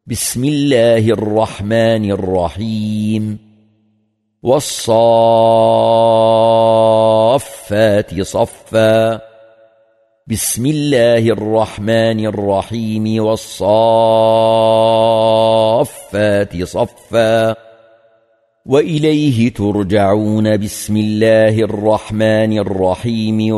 بسم الله الرحمن الرحيم والصافات صفا بسم الله الرحمن الرحيم والصافات صفا وإليه ترجعون بسم الله الرحمن الرحيم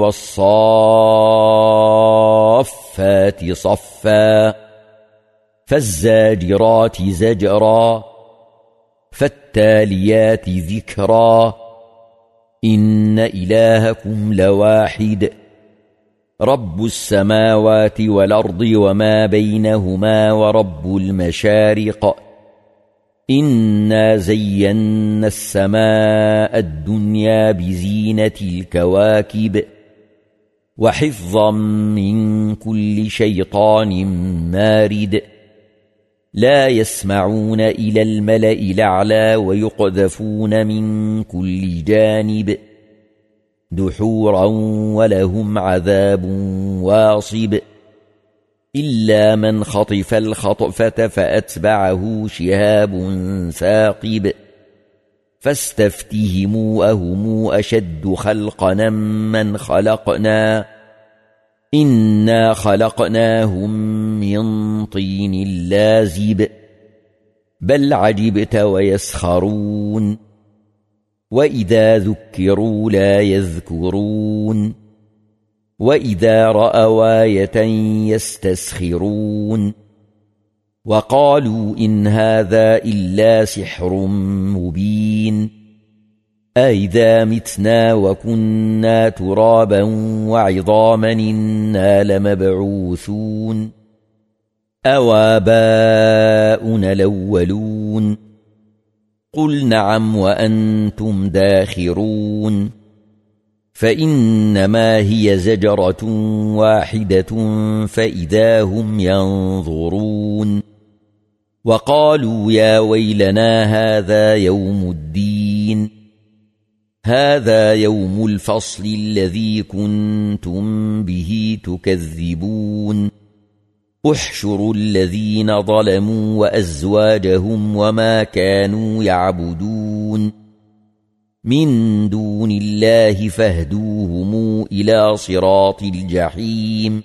والصافات صفا فالزاجرات زجرا فالتاليات ذكرا إن إلهكم لواحد رب السماوات والأرض وما بينهما ورب المشارق إنا زينا السماء الدنيا بزينة الكواكب وحفظا من كل شيطان مارد لا يسمعون إلى الملأ الأعلى ويقذفون من كل جانب دحورا ولهم عذاب واصب إلا من خطف الخطفة فأتبعه شهاب ثاقب فاستفتهموا أهم أشد خلقا من خلقنا إنا خلقناهم من طين لازب بل عجبت ويسخرون وإذا ذكروا لا يذكرون وإذا رأوا آية يستسخرون وقالوا إن هذا إلا سحر مبين أإذا متنا وكنا ترابا وعظاما إنا لمبعوثون أوآباؤنا الأولون قل نعم وأنتم داخرون فإنما هي زجرة واحدة فإذا هم ينظرون وقالوا يا ويلنا هذا يوم الدين هذا يوم الفصل الذي كنتم به تكذبون احشروا الذين ظلموا وأزواجهم وما كانوا يعبدون من دون الله فاهدوهم إلى صراط الجحيم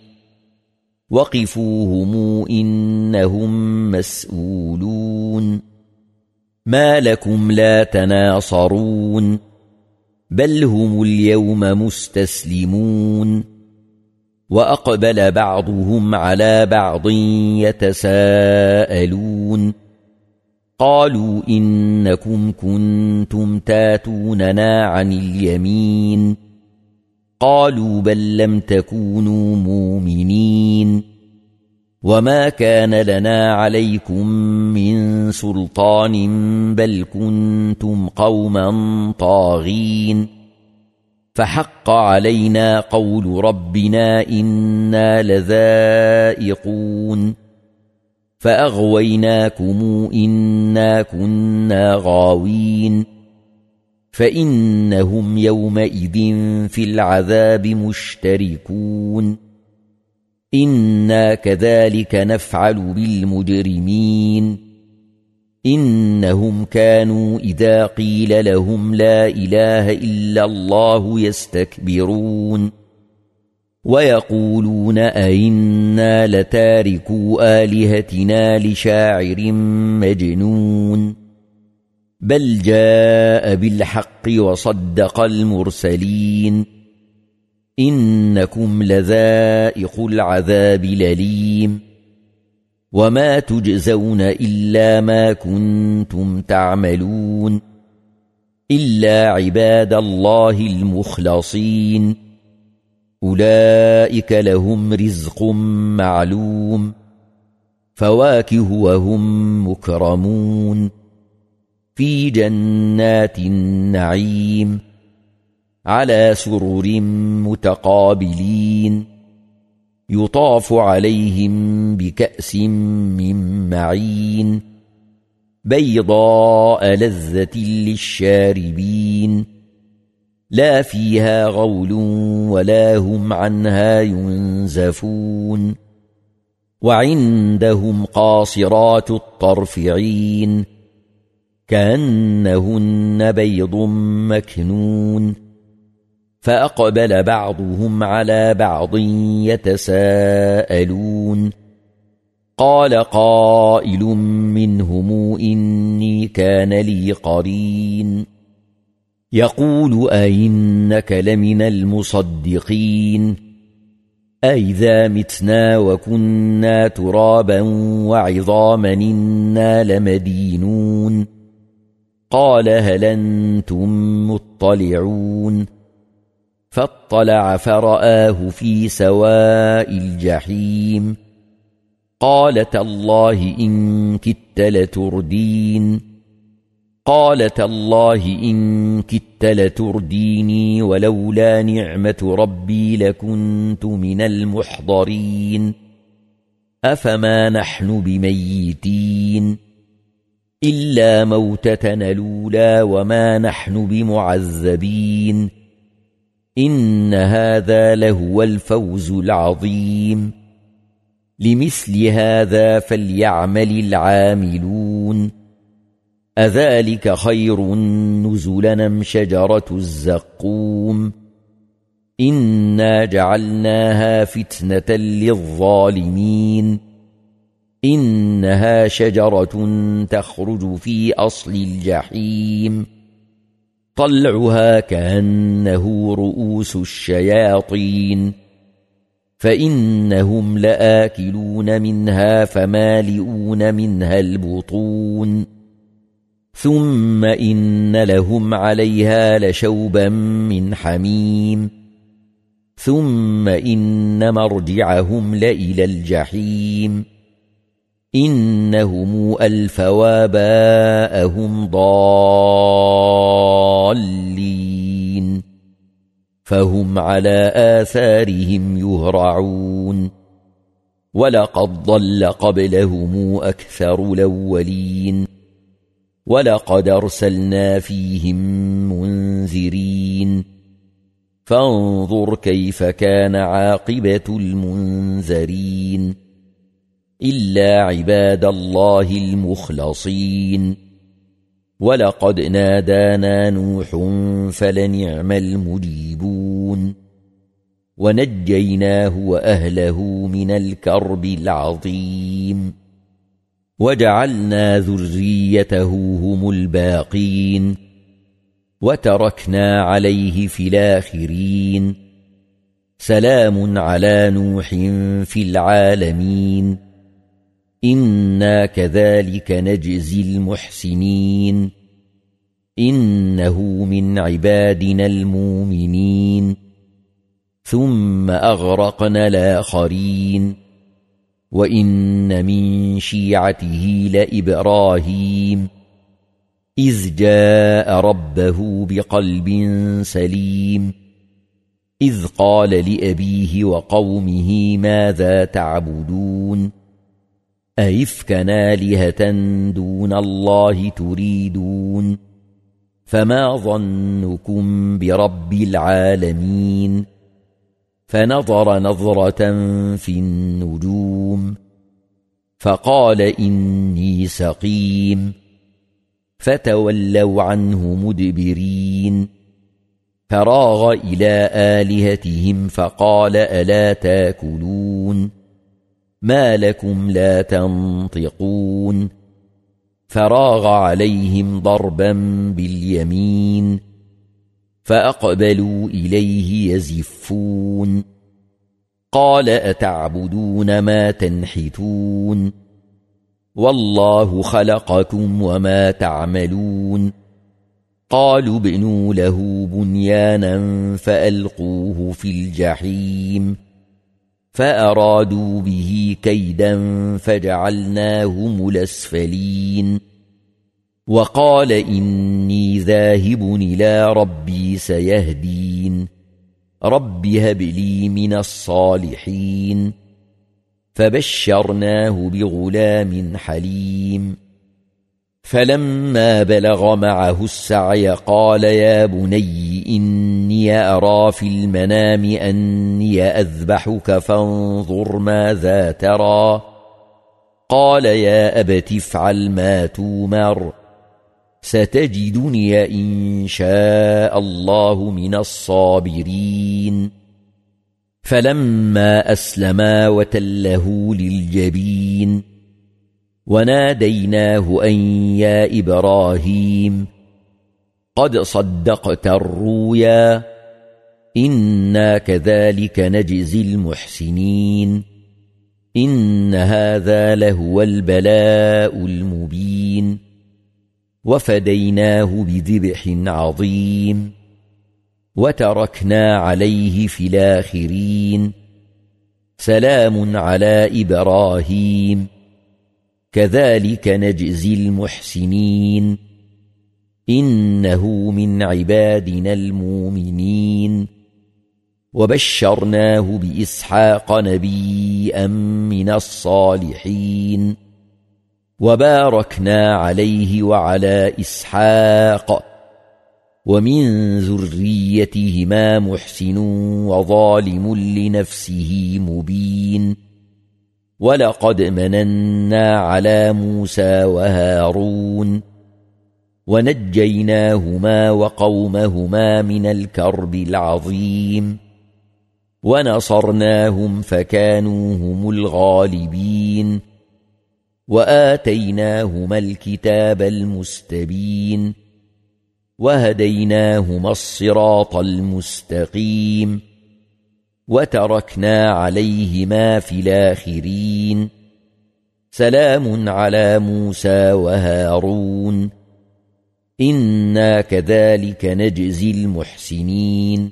وقفوهم إنهم مسؤولون ما لكم لا تناصرون بل هم اليوم مستسلمون وأقبل بعضهم على بعض يتساءلون قالوا إنكم كنتم تاتوننا عن اليمين قالوا بل لم تكونوا مؤمنين وما كان لنا عليكم من سلطان بل كنتم قوما طاغين فحق علينا قول ربنا إنا لذائقون فأغويناكم إنا كنا غاوين فإنهم يومئذ في العذاب مشتركون إنا كذلك نفعل بالمجرمين إنهم كانوا إذا قيل لهم لا إله إلا الله يستكبرون ويقولون أئنا لتاركوا آلهتنا لشاعر مجنون بل جاء بالحق وصدق المرسلين إنكم لذائق العذاب الأليم وما تجزون إلا ما كنتم تعملون إلا عباد الله المخلصين أولئك لهم رزق معلوم فواكه وهم مكرمون في جنات النعيم على سرر متقابلين يطاف عليهم بكأس من معين بيضاء لذة للشاربين لا فيها غول ولا هم عنها ينزفون وعندهم قاصرات الطرف عين كأنهن بيض مكنون فأقبل بعضهم على بعض يتساءلون قال قائل منهم إني كان لي قرين يقول أئنك لمن المصدقين أئذا متنا وكنا ترابا وعظاما إنا لمدينون قال هل أنتم مطلعون فاطلع فرآه في سواء الجحيم قال تالله إن كدت لتردين قال تالله إن كدت لترديني ولولا نعمة ربي لكنت من المحضرين أفما نحن بميتين إلا موتتنا الأولى وما نحن بمعذبين إن هذا لهو الفوز العظيم لمثل هذا فليعمل العاملون أذلك خير نزلا أم شجرة الزقوم إنا جعلناها فتنة للظالمين إنها شجرة تخرج في أصل الجحيم طلعها كأنه رؤوس الشياطين فإنهم لآكلون منها فمالئون منها البطون ثم إن لهم عليها لشوبا من حميم ثم إن مرجعهم لإلى الجحيم إنهم ألفوا آباءهم ضالين فهم على آثارهم يهرعون ولقد ضل قبلهم أكثر الأولين ولقد أرسلنا فيهم منذرين فانظر كيف كان عاقبة المنذرين إلا عباد الله المخلصين ولقد نادانا نوح فلنعم المجيبون ونجيناه وأهله من الكرب العظيم وجعلنا ذريته هم الباقين وتركنا عليه في الآخرين سلام على نوح في العالمين إنا كذلك نجزي المحسنين إنه من عبادنا المؤمنين ثم أغرقنا الآخرين وإن من شيعته لإبراهيم إذ جاء ربه بقلب سليم إذ قال لأبيه وقومه ماذا تعبدون أئفكا آلهة دون الله تريدون فما ظنكم برب العالمين فنظر نظرة في النجوم فقال إني سقيم فتولوا عنه مدبرين فراغ إلى آلهتهم فقال ألا تاكلون ما لكم لا تنطقون فراغ عليهم ضربا باليمين فأقبلوا إليه يزفون قال أتعبدون ما تنحتون والله خلقكم وما تعملون قالوا ابنوا له بنيانا فألقوه في الجحيم فأرادوا به كيدا فجعلناهم الأسفلين وقال إني ذاهب إلى ربي سيهدين رب هب لي من الصالحين فبشرناه بغلام حليم فلما بلغ معه السعي قال يا بني إني أرى في المنام أني أذبحك فانظر ماذا ترى قال يا أبت افعل ما تومر ستجدني إن شاء الله من الصابرين فلما أسلما وتله للجبين وناديناه أن يا إبراهيم قد صدقت الرؤيا إنا كذلك نجزي المحسنين إن هذا لهو البلاء المبين وفديناه بذبح عظيم وتركنا عليه في الآخرين سلام على إبراهيم كذلك نجزي المحسنين إنه من عبادنا المؤمنين وبشرناه بإسحاق نبيا من الصالحين وباركنا عليه وعلى إسحاق ومن ذريتهما محسن وظالم لنفسه مبين ولقد مننا على موسى وهارون ونجيناهما وقومهما من الكرب العظيم ونصرناهم فكانوا هم الغالبين وآتيناهما الكتاب المستبين وهديناهما الصراط المستقيم وتركنا عليهما في الآخرين سلام على موسى وهارون إنا كذلك نجزي المحسنين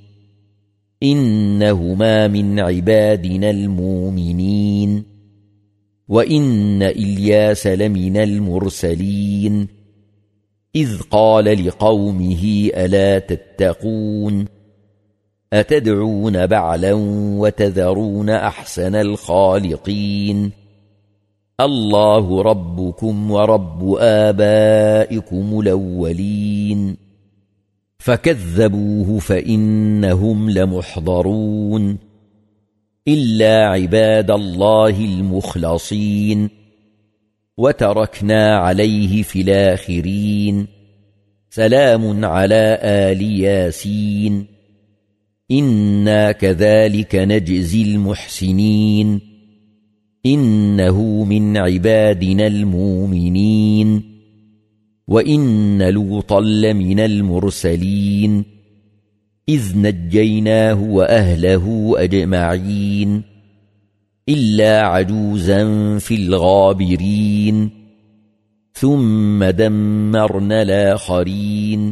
إنهما من عبادنا المؤمنين وإن إلياس لمن المرسلين إذ قال لقومه ألا تتقون أتدعون بعلا وتذرون أحسن الخالقين الله ربكم ورب آبائكم الأولين فكذبوه فإنهم لمحضرون إلا عباد الله المخلصين وتركنا عليه في الآخرين سلام على آل ياسين إنا كذلك نجزي المحسنين إنه من عبادنا المؤمنين وإن لوطا لمن المرسلين إذ نجيناه وأهله أجمعين إلا عجوزا في الغابرين ثم دمرنا الآخرين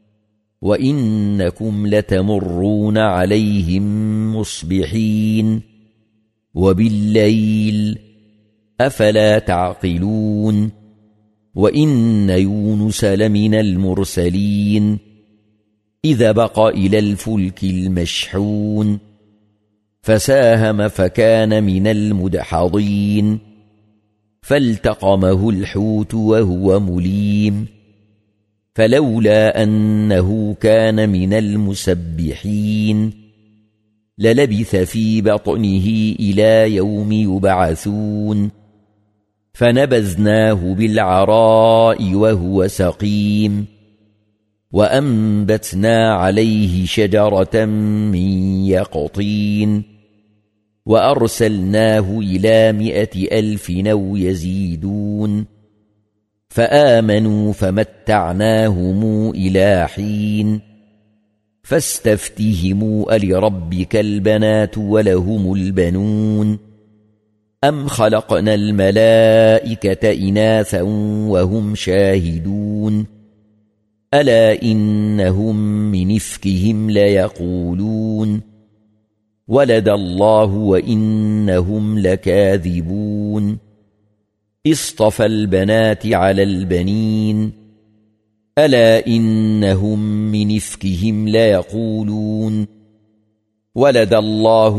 وإنكم لتمرون عليهم مصبحين وبالليل أفلا تعقلون وإن يونس لمن المرسلين إذا بق إلى الفلك المشحون فساهم فكان من المدحضين فالتقمه الحوت وهو مليم فلولا أنه كان من المسبحين للبث في بطنه إلى يوم يبعثون فنبذناه بالعراء وهو سقيم وأنبتنا عليه شجرة من يقطين وأرسلناه إلى 100,000 أو يزيدون فآمنوا فمتعناهم إلى حين فاستفتهموا ألربك البنات ولهم البنون أم خلقنا الملائكة إناثا وهم شاهدون ألا إنهم من إفكهم ليقولون ولد الله وإنهم لكاذبون اصطفى البنات على البنين ألا إنهم من إفكهم ليقولون ولد الله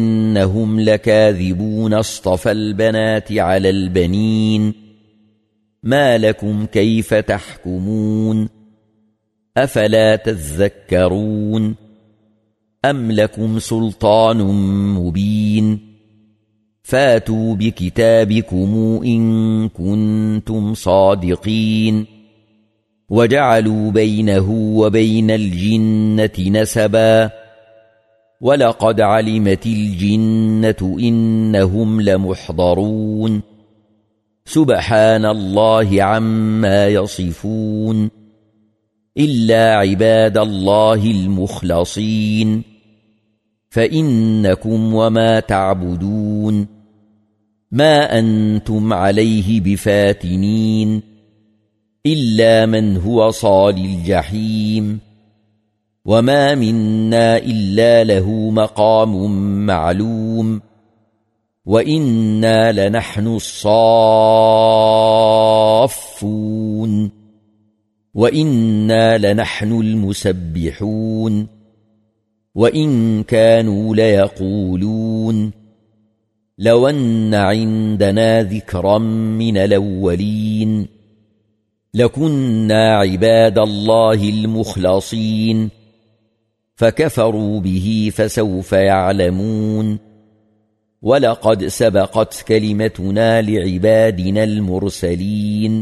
وإنهم لكاذبون اصطفى البنات على البنين ما لكم كيف تحكمون أفلا تذكرون أم لكم سلطان مبين فاتوا بكتابكم إن كنتم صادقين وجعلوا بينه وبين الجنة نسبا ولقد علمت الجنة إنهم لمحضرون سبحان الله عما يصفون إلا عباد الله المخلصين فإنكم وما تعبدون ما أنتم عليه بفاتنين إلا من هو صال الجحيم وما منا إلا له مقام معلوم وإنا لنحن الصافون وإنا لنحن المسبحون وإن كانوا ليقولون لو أن عندنا ذكرا من الأولين لكنا عباد الله المخلصين فكفروا به فسوف يعلمون ولقد سبقت كلمتنا لعبادنا المرسلين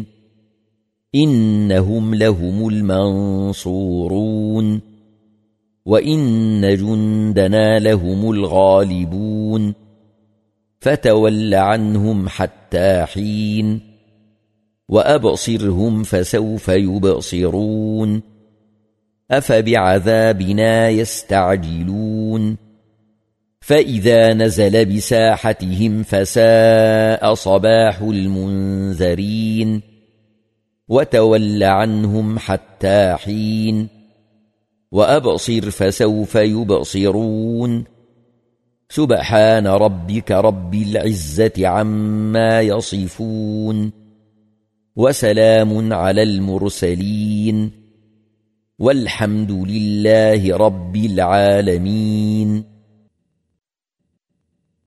إنهم لهم المنصورون وإن جندنا لهم الغالبون فتول عنهم حتى حين وأبصرهم فسوف يبصرون أفبعذابنا يستعجلون فإذا نزل بساحتهم فساء صباح المنذرين وتول عنهم حتى حين وأبصر فسوف يبصرون سبحان ربك رب العزة عما يصفون وسلام على المرسلين والحمد لله رب العالمين.